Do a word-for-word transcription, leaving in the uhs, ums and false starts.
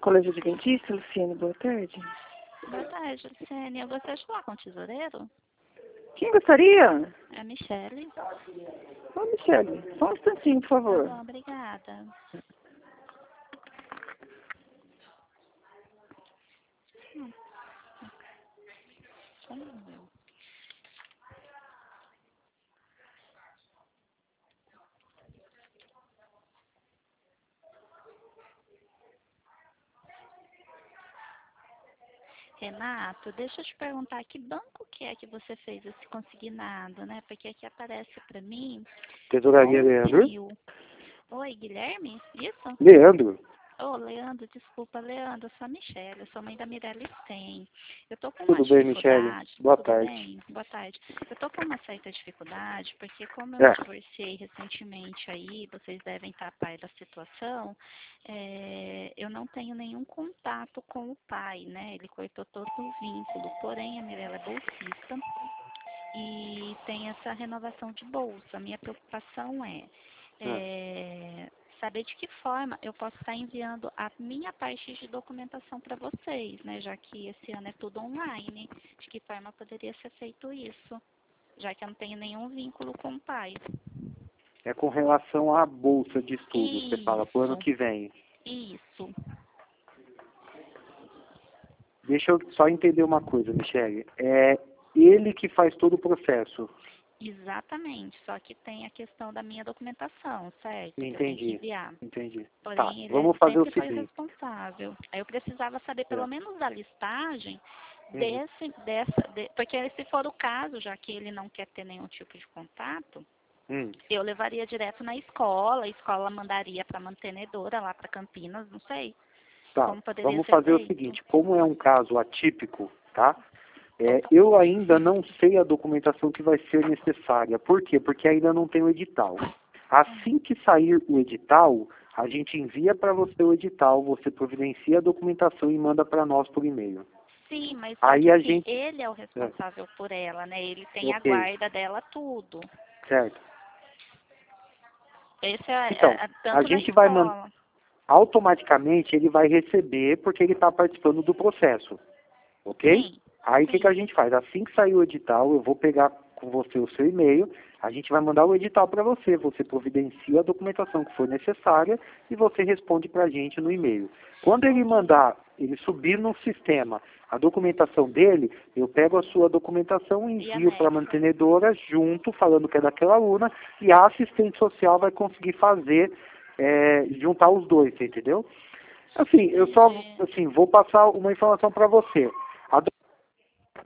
Colégio Adventista, Luciane, boa tarde. Boa tarde, Luciane. Eu gostaria de falar com o tesoureiro. Quem gostaria? É a Michele. Ô, Michele, só um instantinho, por favor. Tá bom, obrigada. Hum. Hum. Renato, deixa eu te perguntar, que banco que é que você fez esse consignado, né? Porque aqui aparece para mim... Tesouraria Leandro. Mil. Oi, Guilherme? Isso? Leandro. Ô, Leandro, desculpa, Leandro, eu sou a Michele, eu sou mãe da Mirelle Sten. Eu tô com uma Tudo bem, Michele? dificuldade. Boa Tudo tarde. bem? Boa tarde. Eu tô com uma certa dificuldade, porque como eu É. me divorciei recentemente aí, vocês devem estar a par da situação, é, eu não tenho nenhum contato com o pai, né? Ele cortou todo o vínculo, porém a Mirella é bolsista e tem essa renovação de bolsa. A minha preocupação é... é saber de que forma eu posso estar enviando a minha parte de documentação para vocês, né? Já que esse ano é tudo online. De que forma poderia ser feito isso? Já que eu não tenho nenhum vínculo com o pai. É com relação à bolsa de estudo, Isso. você fala, pro ano que vem. Isso. Deixa eu só entender uma coisa, Michele. É ele que faz todo o processo. Exatamente, só que tem a questão da minha documentação, certo? Que eu tenho que Entendi, enviar. entendi. Porém, Tá, ele vamos é, fazer o sempre foi o seguinte. responsável. Aí eu precisava saber pelo É. menos da listagem Uhum. desse, dessa, de, porque se for o caso, já que ele não quer ter nenhum tipo de contato, Hum. eu levaria direto na escola, a escola mandaria para a mantenedora lá para Campinas, não sei Tá, como poderia vamos ser fazer o feito. seguinte, como é um caso atípico, tá? É, eu ainda não sei a documentação que vai ser necessária. Por quê? Porque ainda não tem o edital. Assim que sair o edital, a gente envia para você o edital, você providencia a documentação e manda para nós por e-mail. Sim, mas só Aí que a assim, gente... ele é o responsável por ela, né? Ele tem a Ok, guarda dela, tudo. certo. Esse é, Então, é, é a tanto na gente vai mandar... escola. Automaticamente ele vai receber porque ele está participando do processo, ok? Sim. Aí o que, Sim. que a gente faz? Assim que sair o edital, eu vou pegar com você o seu e-mail, a gente vai mandar o edital para você, você providencia a documentação que for necessária e você responde para a gente no e-mail. Quando ele mandar, ele subir no sistema a documentação dele, eu pego a sua documentação e E envio para a anexo. mantenedora junto, falando que é daquela aluna, e a assistente social vai conseguir fazer, é, juntar os dois, você entendeu? Assim, eu só Entendi. assim, vou passar uma informação para você.